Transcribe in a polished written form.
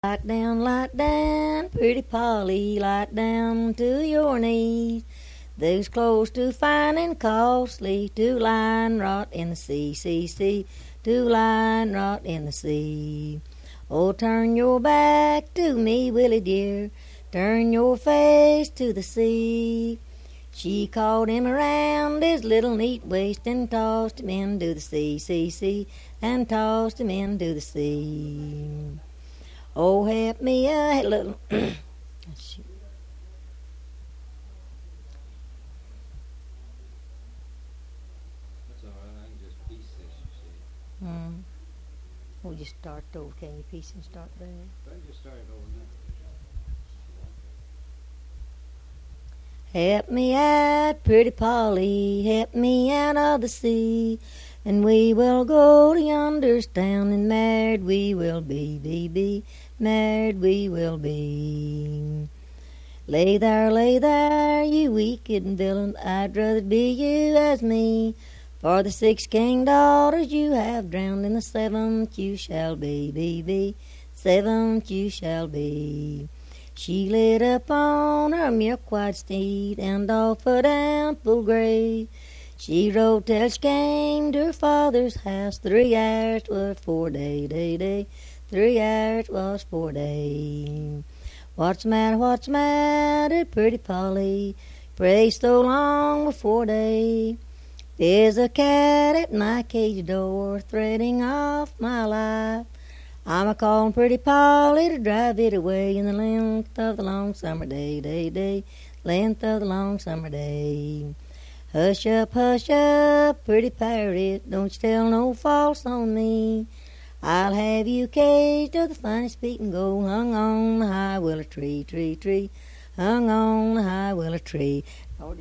Light down, pretty Polly, light down to your knees. Those clothes too fine and costly to lie and rot in the sea, to lie and rot in the sea. Oh, turn your back to me, Willie dear, turn your face to the sea. She caught him around his little neat waist and tossed him into the sea, and tossed him into the sea. Oh, help me a little. That's all right. I can just piece this, you see. We'll just start over. Can you piece and start there? I can just start it over now. Help me out, pretty Polly, help me out of the sea, and we will go to yonder's town, and married we will be, married we will be. Lay there, you wicked villain, I'd rather be you as me, for the 6 king daughters you have drowned, and the 7th you shall be, 7th you shall be. She lit upon her milk-white steed and off a ample grey. She rode till she came to her father's house. 3 hours was 4 day. 3 hours was 4 day. What's the matter, pretty Polly? Pray so long before day. There's a cat at my cage door, threading off my life. I'm a-calling pretty Polly to drive it away in the length of the long summer day, length of the long summer day. Hush up, pretty parrot, don't you tell no false on me. I'll have you caged to the finest beaten gold, hung on the high willow tree, hung on the high willow tree.